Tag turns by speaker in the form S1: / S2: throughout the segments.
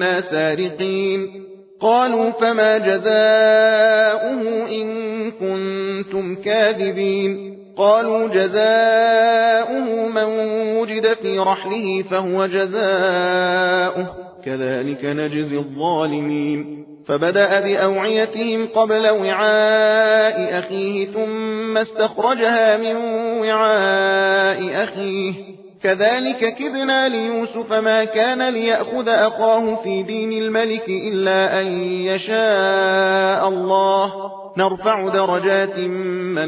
S1: كنا سارقين. قالوا فما جزاؤه إن كنتم كاذبين. قالوا جزاؤه من وجد في رحله فهو جزاؤه كذلك نجزي الظالمين. فبدأ بأوعيتهم قبل وعاء أخيه ثم استخرجها من وعاء أخيه كذلك كدنا ليوسف ما كان ليأخذ أخاه في دين الملك إلا أن يشاء الله نرفع درجات من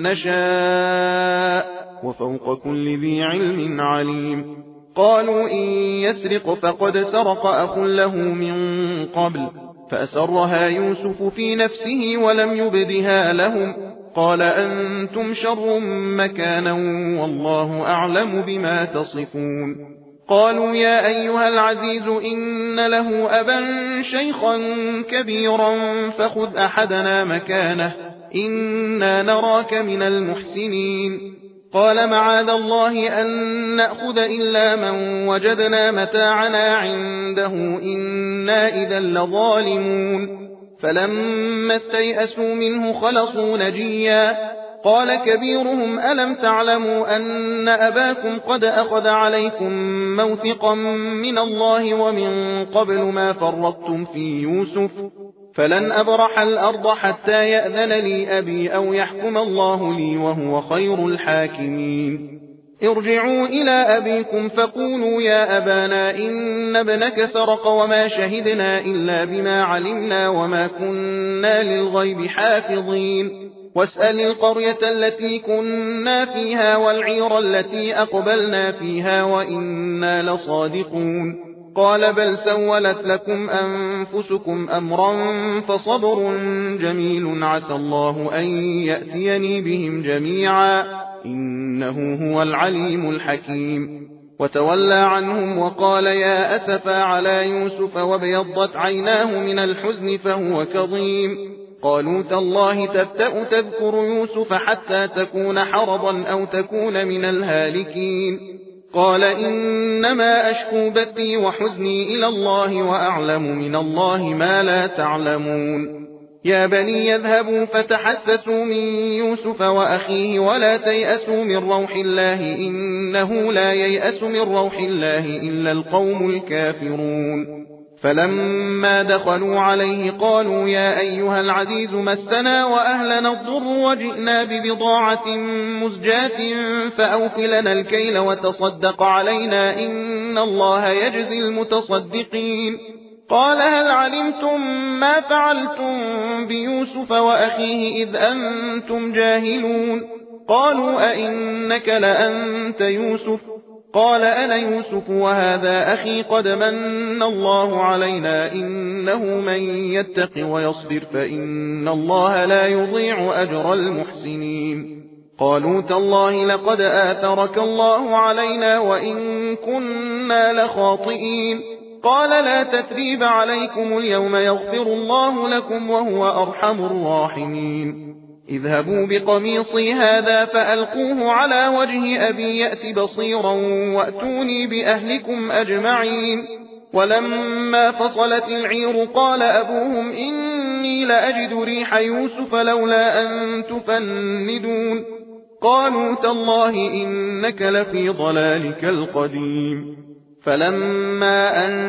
S1: نشاء وفوق كل ذي علم عليم. قالوا إن يسرق فقد سرق أخ له من قبل فأسرها يوسف في نفسه ولم يبدها لهم. قال أنتم شر مكانا والله أعلم بما تصفون. قالوا يا أيها العزيز إن له أبا شيخا كبيرا فخذ أحدنا مكانه إنا نراك من المحسنين. قال معاذ الله أن نأخذ إلا من وجدنا متاعنا عنده إنا إذا لظالمون. فلما استيئسوا منه خلصوا نجيا. قال كبيرهم ألم تعلموا أن أباكم قد أخذ عليكم موثقا من الله ومن قبل ما فرطتم في يوسف فلن أبرح الأرض حتى يأذن لي أبي أو يحكم الله لي وهو خير الحاكمين. ارجعوا إلى أبيكم فقولوا يا أبانا إن ابنك سرق وما شهدنا إلا بما علمنا وما كنا للغيب حافظين. واسأل القرية التي كنا فيها والعير التي أقبلنا فيها وإنا لصادقون. قال بل سولت لكم أنفسكم أمرا فصبر جميل عسى الله أن يأتيني بهم جميعا إنه هو العليم الحكيم. وتولى عنهم وقال يا أسفا على يوسف وابيضت عيناه من الحزن فهو كظيم. قالوا تالله تفتأ تذكر يوسف حتى تكون حرضا أو تكون من الهالكين. قال إنما أشكو بثي وحزني إلى الله وأعلم من الله ما لا تعلمون. يا بني يذهبوا فتحسسوا من يوسف وأخيه ولا تيأسوا من روح الله إنه لا ييأس من روح الله إلا القوم الكافرون. فلما دخلوا عليه قالوا يا أيها العزيز مسنا وأهلنا الضر وجئنا ببضاعة مزجاة فأوفلنا الكيل وتصدق علينا إن الله يجزي المتصدقين. قال هل علمتم ما فعلتم بيوسف وأخيه إذ أنتم جاهلون؟ قالوا أئنك لأنت يوسف؟ قال أنا يوسف وهذا أخي قد من الله علينا إنه من يتق ويصبر فإن الله لا يضيع أجر المحسنين. قالوا تالله لقد آثرك الله علينا وإن كنا لخاطئين. قال لا تثريب عليكم اليوم يغفر الله لكم وهو أرحم الراحمين. اذهبوا بقميصي هذا فألقوه على وجه أبي يأت بصيرا وأتوني بأهلكم أجمعين. ولما فصلت العير قال أبوهم إني لأجد ريح يوسف لولا أن تفندون. قالوا تالله إنك لفي ضلالك القديم. فلما أن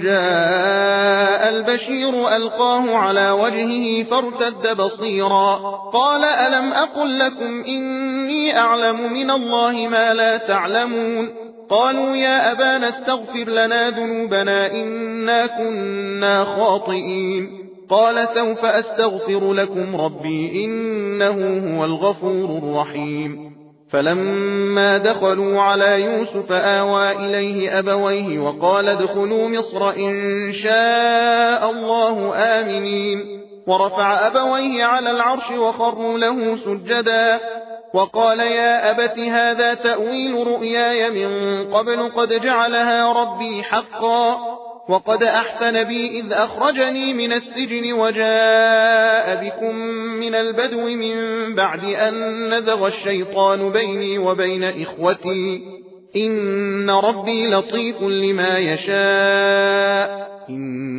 S1: جاء البشير ألقاه على وجهه فارتد بصيرا. قال ألم أقل لكم إني أعلم من الله ما لا تعلمون؟ قالوا يا أبانا استغفر لنا ذنوبنا إنا كنا خاطئين. قال سوف أستغفر لكم ربي إنه هو الغفور الرحيم. فلما دخلوا على يوسف آوى إليه أبويه وقال ادخلوا مصر إن شاء الله آمنين. ورفع أبويه على العرش وخروا له سجدا. وقال يا أبت هذا تأويل رؤياي من قبل قد جعلها ربي حقا وقد أحسن بي إذ أخرجني من السجن وجاء بكم من البدو من بعد أن نزغ الشيطان بيني وبين إخوتي إن ربي لطيف لما يشاء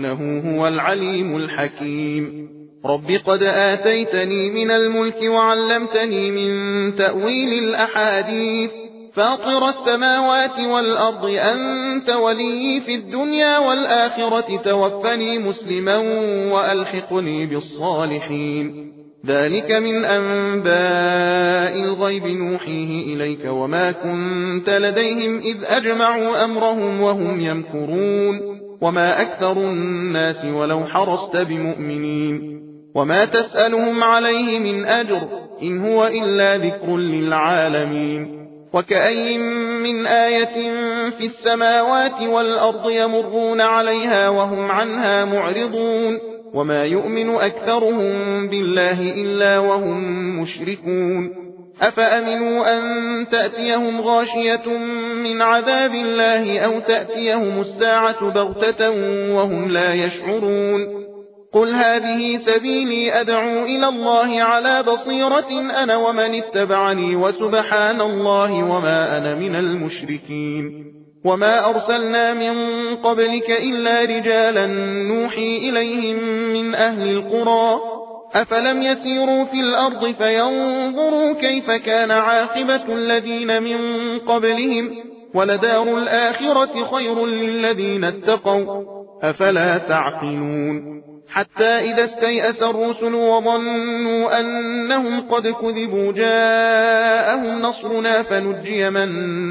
S1: إنه هو العليم الحكيم. رب قد آتيتني من الملك وعلمتني من تأويل الأحاديث فاطر السماوات والأرض أنت ولي في الدنيا والآخرة توفني مسلما وألحقني بالصالحين. ذلك من أنباء الغيب نوحيه إليك وما كنت لديهم إذ أجمعوا أمرهم وهم يمكرون وما أكثر الناس ولو حرصت بمؤمنين وما تسألهم عليه من أجر إن هو إلا ذكر للعالمين. وكأي من آية في السماوات والأرض يمرون عليها وهم عنها معرضون وما يؤمن أكثرهم بالله إلا وهم مشركون. أفأمنوا أن تأتيهم غاشية من عذاب الله أو تأتيهم الساعة بغتة وهم لا يشعرون. قل هذه سبيلي أدعو إلى الله على بصيرة أنا ومن اتبعني وسبحان الله وما أنا من المشركين. وما أرسلنا من قبلك إلا رجالا نوحي إليهم من أهل القرى أفلم يسيروا في الأرض فينظروا كيف كان عاقبة الذين من قبلهم ولدار الآخرة خير للذين اتقوا أفلا تعقلون. حتى إذا استيأس الرسل وظنوا أنهم قد كذبوا جاءهم نصرنا فنجي من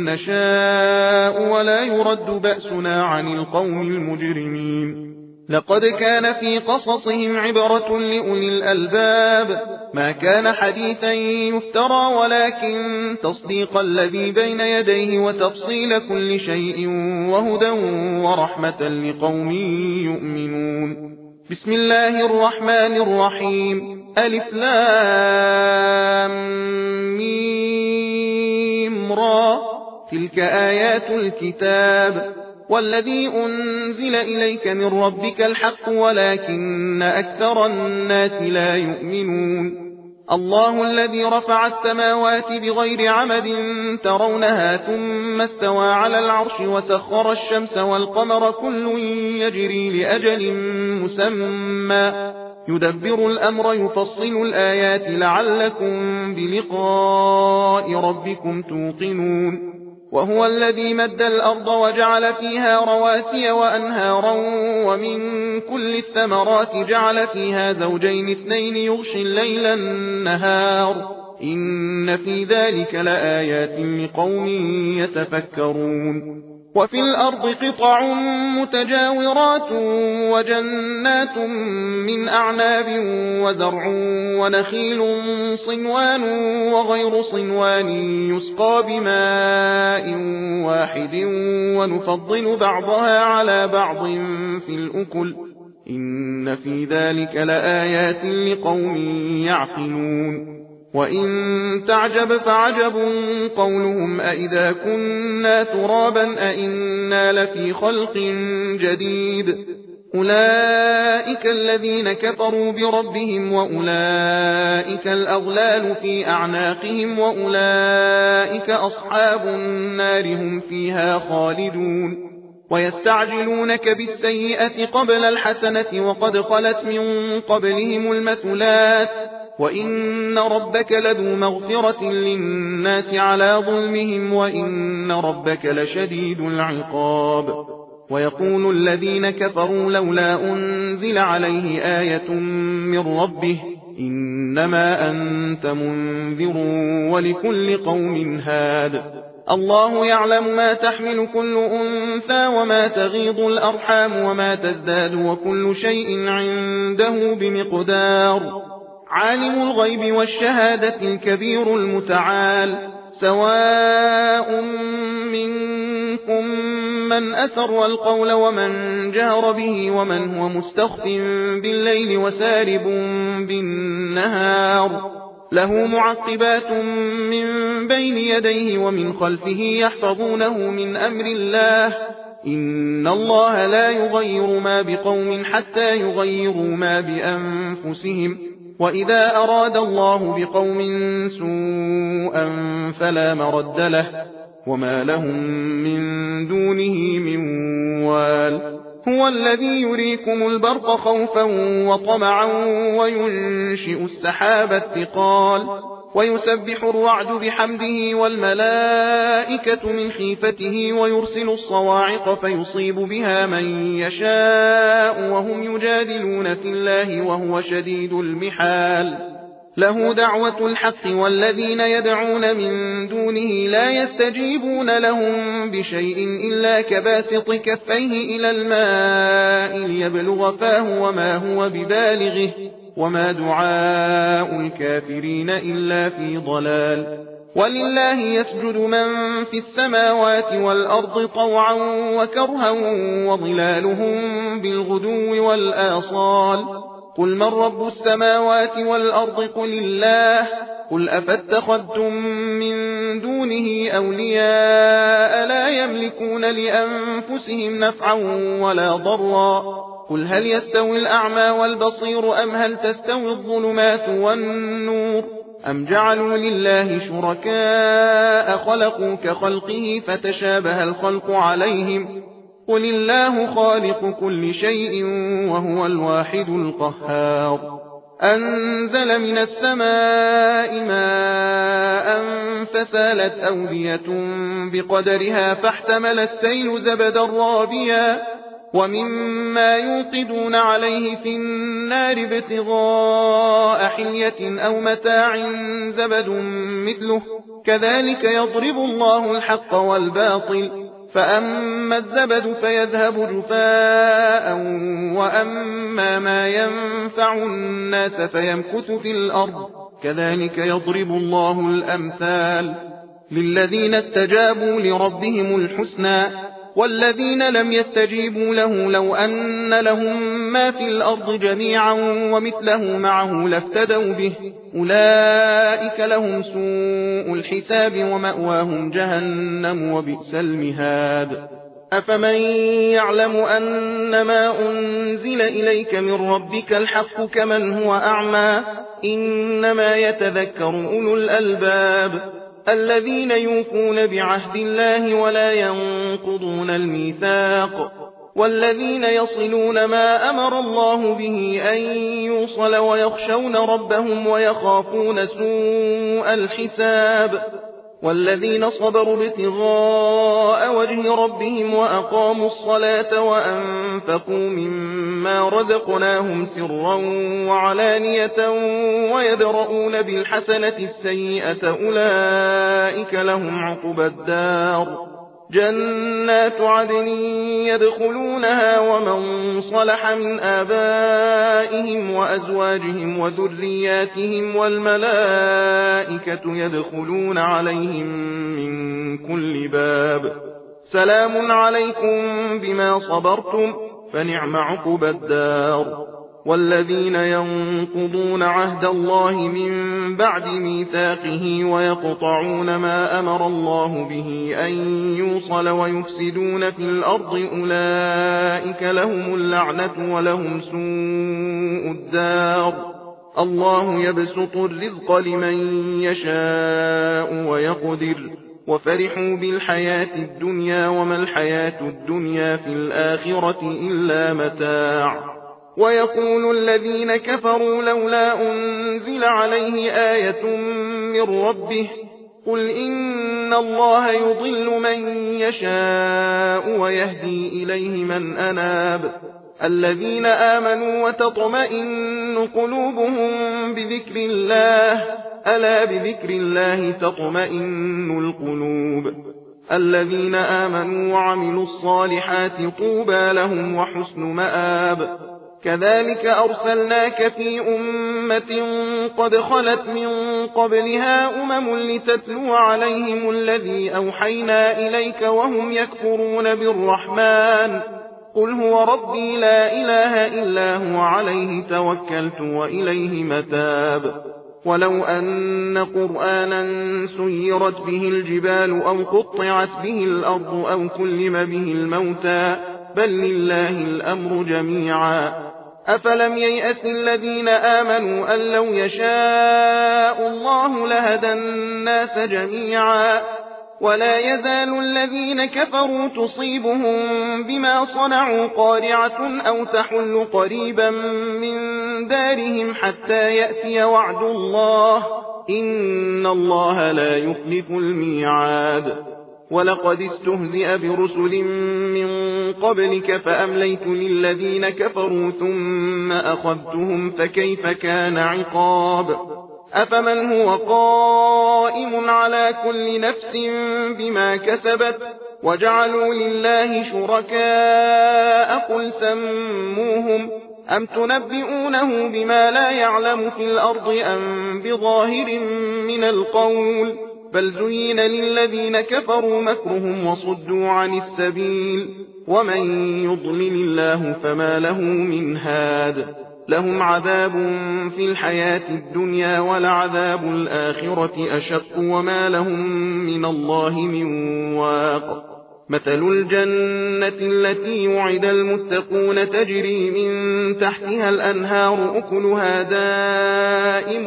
S1: نشاء ولا يرد بأسنا عن القوم المجرمين. لقد كان في قصصهم عبرة لأولي الألباب ما كان حديثا يفترى ولكن تصديق الذي بين يديه وتفصيل كل شيء وهدى ورحمة لقوم يؤمنون. بسم الله الرحمن الرحيم. ألف لام ميم را تلك آيات الكتاب والذي أنزل إليك من ربك الحق ولكن أكثر الناس لا يؤمنون. الله الذي رفع السماوات بغير عمد ترونها ثم استوى على العرش وسخر الشمس والقمر كل يجري لأجل مسمى يدبر الأمر يفصل الآيات لعلكم بلقاء ربكم توقنون. وهو الذي مد الأرض وجعل فيها رواسي وأنهارا ومن كل الثمرات جعل فيها زوجين اثنين يغشي الليل النهار إن في ذلك لآيات لقوم يتفكرون. وفي الأرض قطع متجاورات وجنات من أعناب وزرع ونخيل صنوان وغير صنوان يسقى بماء واحد ونفضل بعضها على بعض في الأكل إن في ذلك لآيات لقوم يعقلون. وإن تعجب فعجب قولهم أئذا كنا ترابا أئنا لفي خلق جديد أولئك الذين كفروا بربهم وأولئك الأغلال في أعناقهم وأولئك أصحاب النار هم فيها خالدون. ويستعجلونك بالسيئة قبل الحسنة وقد خلت من قبلهم المثلات وإن ربك لذو مغفرة للناس على ظلمهم وإن ربك لشديد العقاب. ويقول الذين كفروا لولا أنزل عليه آية من ربه إنما أنت منذر ولكل قوم هاد. الله يعلم ما تحمل كل أنثى وما تغيض الأرحام وما تزداد وكل شيء عنده بمقدار. عالم الغيب والشهادة الكبير المتعال. سواء منكم من أسر القول ومن جهر به ومن هو مستخف بالليل وسارب بالنهار له معقبات من بين يديه ومن خلفه يحفظونه من أمر الله إن الله لا يغير ما بقوم حتى يغيروا ما بأنفسهم وإذا أراد الله بقوم سوءا فلا مرد له وما لهم من دونه من وال. هو الذي يريكم البرق خوفا وطمعا وينشئ السحاب الثقال ويسبح الرعد بحمده والملائكة من خيفته ويرسل الصواعق فيصيب بها من يشاء وهم يجادلون في الله وهو شديد المحال له دعوة الحق والذين يدعون من دونه لا يستجيبون لهم بشيء إلا كباسط كفيه إلى الماء ليبلغ فاه وما هو ببالغه وما دعاء الكافرين إلا في ضلال ولله يسجد من في السماوات والأرض طوعا وكرها وظلالهم بالغدو والآصال قل من رب السماوات والأرض قل الله قل أفاتخذتم من دونه أولياء لا يملكون لأنفسهم نفعا ولا ضرا قل هل يستوي الأعمى والبصير أم هل تستوي الظلمات والنور أم جعلوا لله شركاء خلقوا كخلقه فتشابه الخلق عليهم قل الله خالق كل شيء وهو الواحد القهار أنزل من السماء ماء فسالت أودية بقدرها فاحتمل السيل زبدا رابيا ومما يوقدون عليه في النار ابتغاء حلية أو متاع زبد مثله كذلك يضرب الله الحق والباطل فأما الزبد فيذهب جفاء وأما ما ينفع الناس فيمكث في الأرض كذلك يضرب الله الأمثال للذين استجابوا لربهم الحسنى والذين لم يستجيبوا له لو أن لهم ما في الأرض جميعا ومثله معه لافتدوا به أولئك لهم سوء الحساب ومأواهم جهنم وبئس المهاد أفمن يعلم أنما أنزل إليك من ربك الحق كمن هو أعمى إنما يتذكر أولو الألباب الذين يوفون بعهد الله ولا ينقضون الميثاق والذين يصلون ما أمر الله به أن يوصل ويخشون ربهم ويخافون سوء الحساب والذين صبروا ابتغاء وجه ربهم وأقاموا الصلاة وأنفقوا مما رزقناهم سرا وعلانية ويدرؤون بالحسنة السيئة أولئك لهم عقبى الدار جنات عدن يدخلونها ومن صلح من آبائهم وأزواجهم وذرياتهم والملائكة يدخلون عليهم من كل باب سلام عليكم بما صبرتم فنعم عقبى الدار والذين ينقضون عهد الله من بعد ميثاقه ويقطعون ما أمر الله به أن يوصل ويفسدون في الأرض أولئك لهم اللعنة ولهم سوء الدار الله يبسط الرزق لمن يشاء ويقدر وفرحوا بالحياة الدنيا وما الحياة الدنيا في الآخرة إلا متاع ويقول الذين كفروا لولا أنزل عليه آية من ربه قل إن الله يضل من يشاء ويهدي إليه من أناب الذين آمنوا وتطمئن قلوبهم بذكر الله ألا بذكر الله تطمئن القلوب الذين آمنوا وعملوا الصالحات طوبى لهم وحسن مآب كذلك أرسلناك في أمة قد خلت من قبلها لتتلو عليهم الذي أوحينا إليك وهم يكفرون بالرحمن قل هو ربي لا إله إلا هو عليه توكلت وإليه متاب ولو أن قرآنا سيرت به الجبال أو قطعت به الأرض أو كلم به الموتى بل لله الأمر جميعا أفلم ييأس الذين آمنوا أن لو يشاء الله لهدى الناس جميعا ولا يزال الذين كفروا تصيبهم بما صنعوا قارعة أو تحل قريبا من دارهم حتى يأتي وعد الله إن الله لا يخلف الميعاد ولقد استهزئ برسل من قبلك فأمليت للذين كفروا ثم أخذتهم فكيف كان عقاب أفمن هو قائم على كل نفس بما كسبت وجعلوا لله شركاء قل سموهم أم تنبئونه بما لا يعلم في الأرض أم بظاهر من القول بل زين للذين كفروا مكرهم وصدوا عن السبيل ومن يضلل الله فما له من هاد لهم عذاب في الحياة الدنيا ولعذاب الآخرة أشق وما لهم من الله من واق مثل الجنة التي وعد المتقون تجري من تحتها الأنهار أكلها دائم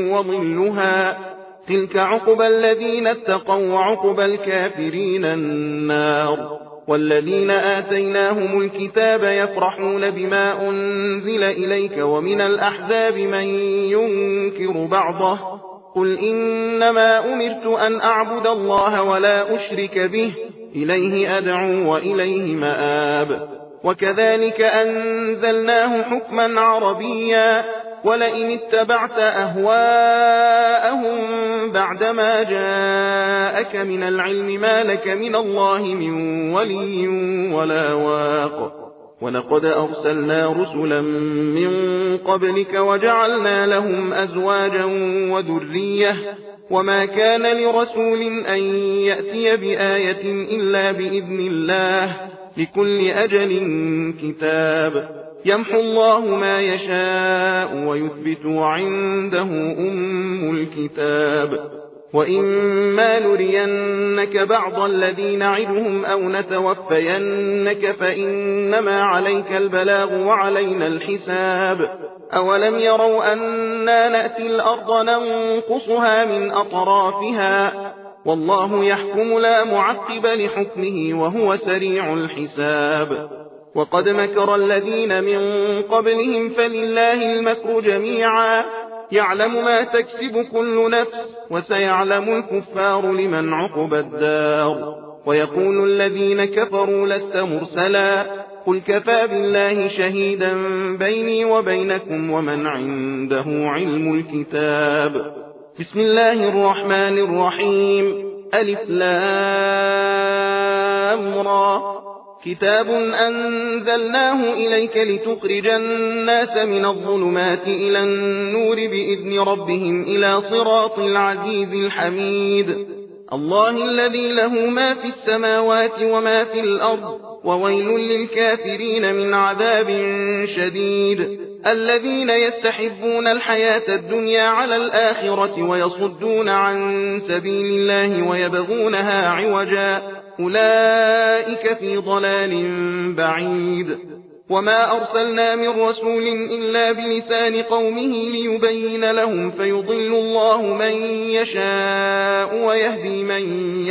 S1: وظلها تلك عقبى الذين اتقوا وعقبى الكافرين النار والذين آتيناهم الكتاب يفرحون بما أنزل إليك ومن الأحزاب من ينكر بعضه قل إنما أمرت أن أعبد الله ولا أشرك به إليه أدعو وإليه مآب وكذلك أنزلناه حكما عربيا ولئن اتبعت أهواءهم بعدما جاءك من العلم ما لك من الله من ولي ولا واق ولقد أرسلنا رسلا من قبلك وجعلنا لهم أزواجا وذرية وما كان لرسول أن يأتي بآية إلا بإذن الله لكل أجل كتاب يمحو الله ما يشاء ويثبت وعنده أم الكتاب وإما نرينك بعض الذي نعدهم أو نتوفينك فإنما عليك البلاغ وعلينا الحساب أولم يروا أنا نأتي الأرض ننقصها من أطرافها والله يحكم لا معقب لحكمه وهو سريع الحساب وقد مكر الذين من قبلهم فلله المكر جميعا يعلم ما تكسب كل نفس وسيعلم الكفار لمن عقب الدار ويقول الذين كفروا لست مرسلا قل كفى بالله شهيدا بيني وبينكم ومن عنده علم الكتاب بسم الله الرحمن الرحيم ألف لام را كتاب أنزلناه إليك لتخرج الناس من الظلمات إلى النور بإذن ربهم إلى صراط العزيز الحميد الله الذي له ما في السماوات وما في الأرض وويل للكافرين من عذاب شديد الذين يستحبون الحياة الدنيا على الآخرة ويصدون عن سبيل الله ويبغونها عوجا أولئك في ضلال بعيد وما أرسلنا من رسول إلا بلسان قومه ليبين لهم فيضل الله من يشاء ويهدي من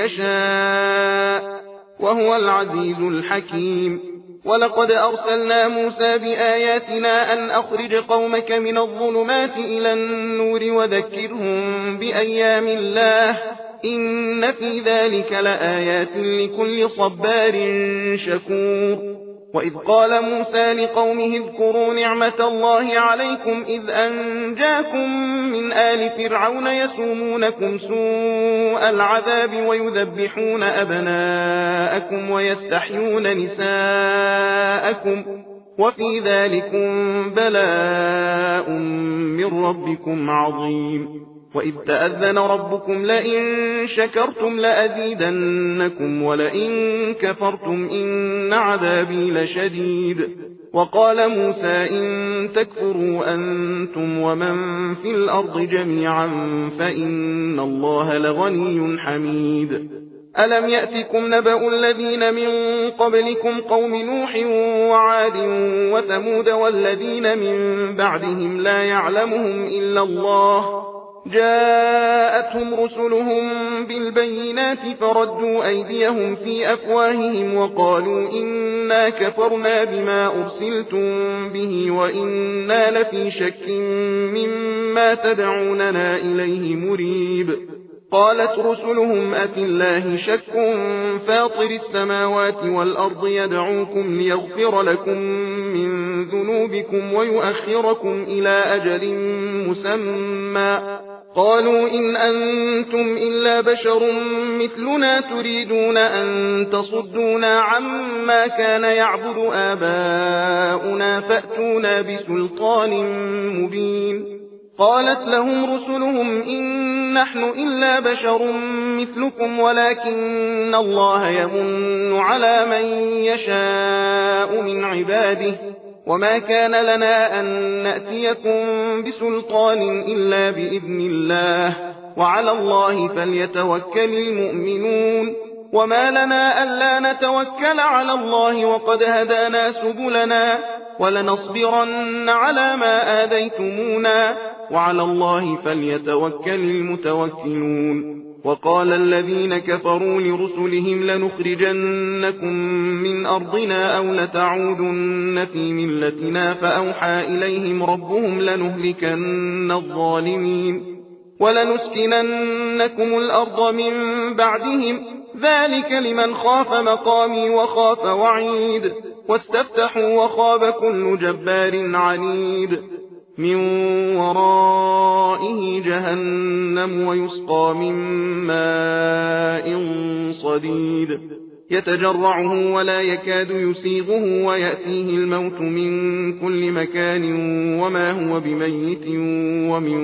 S1: يشاء وهو العزيز الحكيم ولقد أرسلنا موسى بآياتنا أن أخرج قومك من الظلمات إلى النور وذكرهم بأيام الله إن في ذلك لآيات لكل صبار شكور وإذ قال موسى لقومه اذكروا نعمة الله عليكم إذ أنجاكم من آل فرعون يسومونكم سوء العذاب ويذبحون أبناءكم ويستحيون نساءكم وفي ذلكم بلاء من ربكم عظيم وإذ تأذن ربكم لئن شكرتم لأزيدنكم ولئن كفرتم إن عذابي لشديد وقال موسى إن تكفروا أنتم ومن في الأرض جميعا فإن الله لغني حميد ألم يأتكم نبأ الذين من قبلكم قوم نوح وعاد وثمود والذين من بعدهم لا يعلمهم إلا الله جاءتهم رسلهم بالبينات فردوا أيديهم في أفواههم وقالوا إنا كفرنا بما أرسلتم به وإنا لفي شك مما تدعوننا إليه مريب. قالت رسلهم أفي الله شك فاطر السماوات والأرض يدعوكم ليغفر لكم من ذنوبكم ويؤخركم إلى أجل مسمى. قالوا إن أنتم إلا بشر مثلنا تريدون أن تصدونا عما كان يعبد آباؤنا فأتونا بسلطان مبين. قالت لهم رسلهم إن نحن إلا بشر مثلكم ولكن الله يمن على من يشاء من عباده وما كان لنا أن نأتيكم بسلطان إلا بإذن الله وعلى الله فليتوكل المؤمنون. وما لنا ألا نتوكل على الله وقد هدانا سبلنا ولنصبرن على ما آذيتمونا وعلى الله فليتوكل المتوكلون. وقال الذين كفروا لرسلهم لنخرجنكم من أرضنا أو لتعودن في ملتنا فأوحى إليهم ربهم لنهلكن الظالمين ولنسكننكم الأرض من بعدهم ذلك لمن خاف مقامي وخاف وعيد. واستفتحوا وخاب كل جبار عنيد. من ورائه جهنم ويسقى من ماء صديد يتجرعه ولا يكاد يسيغه ويأتيه الموت من كل مكان وما هو بميت ومن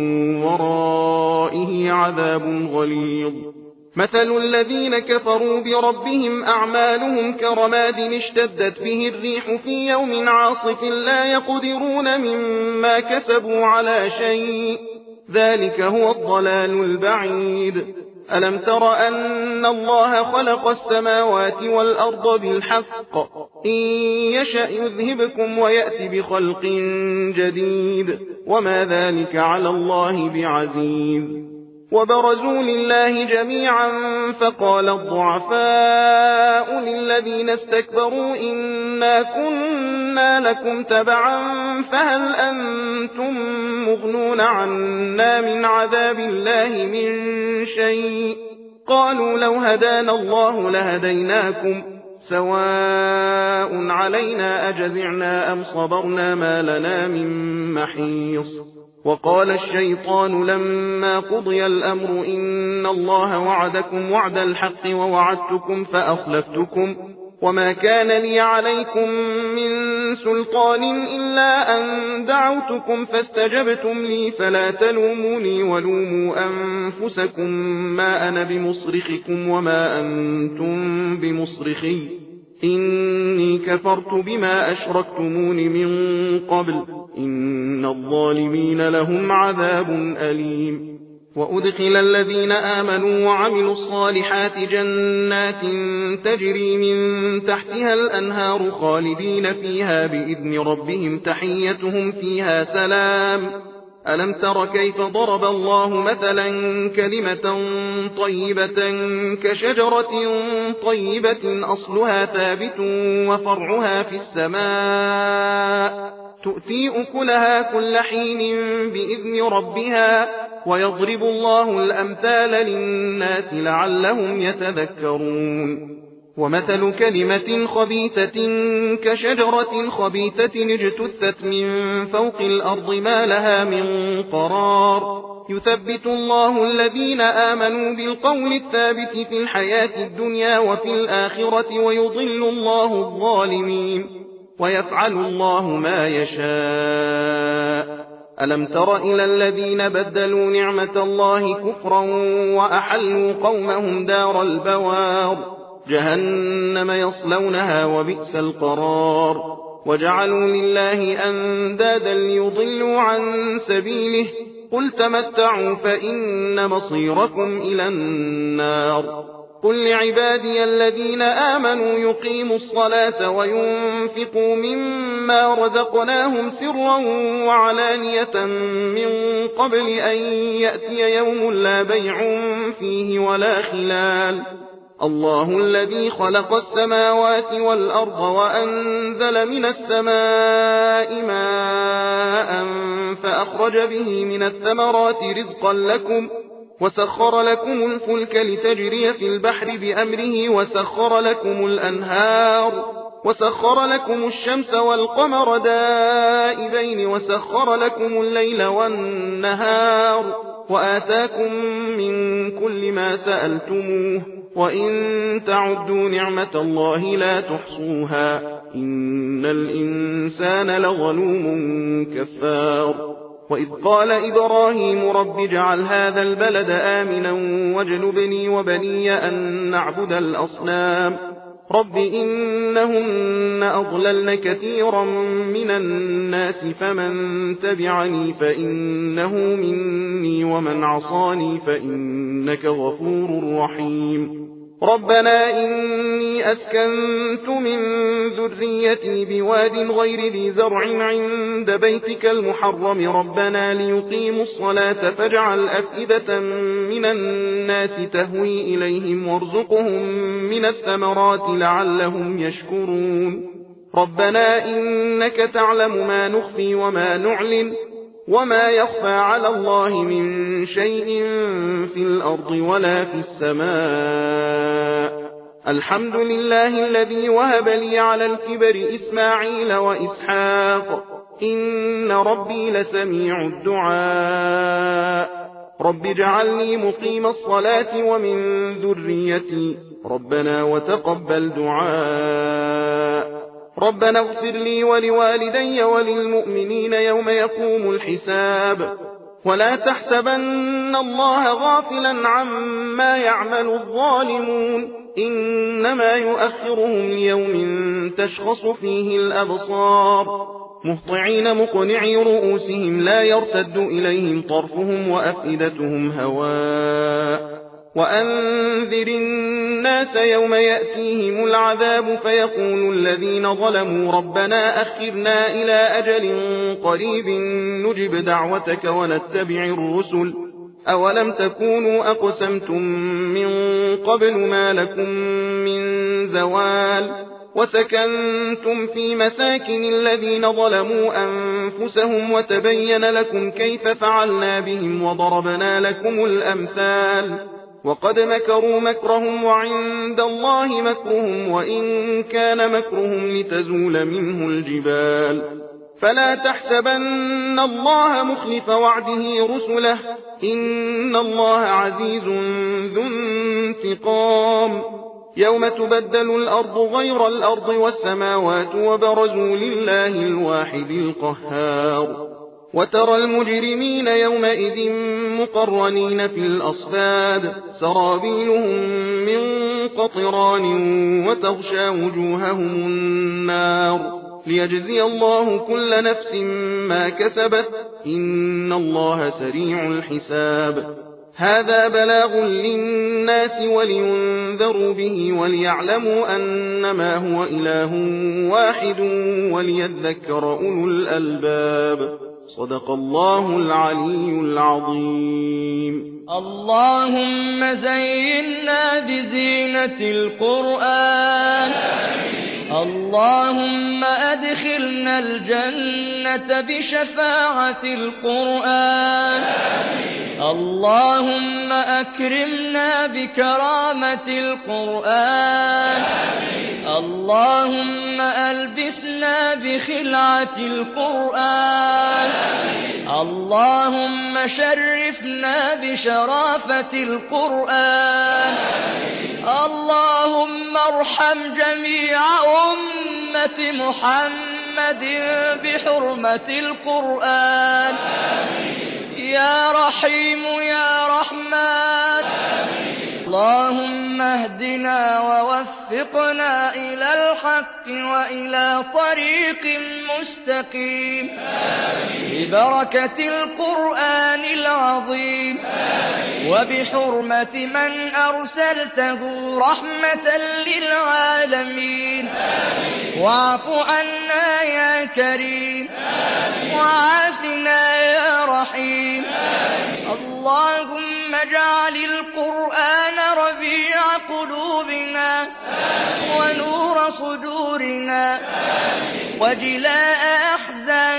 S1: ورائه عذاب غليظ. مثل الذين كفروا بربهم أعمالهم كرماد اشتدت به الريح في يوم عاصف لا يقدرون مما كسبوا على شيء ذلك هو الضلال البعيد. ألم تر أن الله خلق السماوات والأرض بالحق إن يشأ يذهبكم ويأتي بخلق جديد وما ذلك على الله بعزيز. وبرزوا لله جميعا فقال الضعفاء للذين استكبروا إنا كنا لكم تبعا فهل أنتم مغنون عنا من عذاب الله من شيء. قالوا لو هدانا الله لهديناكم سواء علينا أجزعنا أم صبرنا ما لنا من محيص. وقال الشيطان لما قضي الأمر إن الله وعدكم وعد الحق ووعدتكم فأخلفتكم وما كان لي عليكم من سلطان إلا أن دعوتكم فاستجبتم لي فلا تلوموني ولوموا أنفسكم ما أنا بمصرخكم وما أنتم بمصرخي إني كفرت بما أشركتمون من قبل إن الظالمين لهم عذاب أليم. وأدخل الذين آمنوا وعملوا الصالحات جنات تجري من تحتها الأنهار خالدين فيها بإذن ربهم تحيتهم فيها سلام. ألم تر كيف ضرب الله مثلا كلمة طيبة كشجرة طيبة أصلها ثابت وفرعها في السماء تؤتي أكلها كل حين بإذن ربها ويضرب الله الأمثال للناس لعلهم يتذكرون. ومثل كلمة خبيثة كشجرة خبيثة اجتثت من فوق الأرض ما لها من قرار يثبت الله الذين آمنوا بالقول الثابت في الحياة الدنيا وفي الآخرة ويضل الله الظالمين ويفعل الله ما يشاء. ألم تر إلى الذين بدلوا نعمة الله كفرا وأحلوا قومهم دار البوار جهنم يصلونها وبئس القرار وجعلوا لله أندادا ليضلوا عن سبيله قل تمتعوا فإن مصيركم إلى النار. قل لعبادي الذين آمنوا يقيموا الصلاة وينفقوا مما رزقناهم سرا وعلانية من قبل أن يأتي يوم لا بيع فيه ولا خلال. الله الذي خلق السماوات والأرض وأنزل من السماء ماء فأخرج به من الثمرات رزقا لكم وسخر لكم الفلك لتجري في البحر بأمره وسخر لكم الأنهار وسخر لكم الشمس والقمر دائبين وسخر لكم الليل والنهار وآتاكم من كل ما سألتموه وإن تعدوا نعمة الله لا تحصوها إن الإنسان لظلوم كفار. وإذ قال إبراهيم رب اجعل هذا البلد آمنا واجنبني وبني أن نعبد الأصنام رب إنهن أضللن كثيرا من الناس فمن تبعني فإنه مني ومن عصاني فإنك غفور رحيم. ربنا إني أسكنت من ذريتي بواد غير ذي زرع عند بيتك المحرم ربنا ليقيموا الصلاة فاجعل أفئدة من الناس تهوي إليهم وارزقهم من الثمرات لعلهم يشكرون. ربنا إنك تعلم ما نخفي وما نعلن وما يخفى على الله من شيء في الأرض ولا في السماء. الحمد لله الذي وهب لي على الكبر إسماعيل وإسحاق إن ربي لسميع الدعاء. رب اجعلني مقيم الصلاة ومن ذريتي ربنا وتقبل دعاء. ربنا اغفر لي ولوالدي وللمؤمنين يوم يقوم الحساب. ولا تحسبن الله غافلا عما يعمل الظالمون إنما يؤخرهم ليوم تشخص فيه الأبصار مهطعين مقنعي رؤوسهم لا يرتد إليهم طرفهم وأفئدتهم هواء. وأنذر الناس يوم يأتيهم العذاب فيقول الذين ظلموا ربنا أخرنا إلى أجل قريب نجب دعوتك ونتبع الرسل أولم تكونوا أقسمتم من قبل ما لكم من زوال وسكنتم في مساكن الذين ظلموا أنفسهم وتبين لكم كيف فعلنا بهم وضربنا لكم الأمثال وقد مكروا مكرهم وعند الله مكرهم وإن كان مكرهم لتزول منه الجبال. فلا تحسبن الله مخلف وعده رسله إن الله عزيز ذو انتقام. يوم تبدل الأرض غير الأرض والسماوات وبرزوا لله الواحد القهار. وترى المجرمين يومئذ مقرنين في الأصفاد سرابيلهم من قطران وتغشى وجوههم النار ليجزي الله كل نفس ما كسبت إن الله سريع الحساب. هذا بلاغ للناس ولينذروا به وليعلموا أنما هو إله واحد وليذكر أولو الألباب. صدق الله العلي العظيم.
S2: اللهم زينا بزينة القرآن. اللهم أدخلنا الجنة بشفاعة القرآن. اللهم أكرمنا بكرامة القرآن. اللهم ألبسنا بخلعة القرآن. اللهم شرفنا بشرافة القرآن. اللهم ارحم جميع أمة محمد بحرمة القرآن. يا رحيم يا رحمن. اللهم اهدنا ووفقنا إلى الحق وإلى طريق مستقيم ببركة القرآن العظيم وبحرمة من أرسلته رحمة للعالمين واعف عنا يا كريم وعافنا يا رحيم اللهم اجعل القرآن ربيع قلوبنا ونور صدورنا وجلاء أحزاننا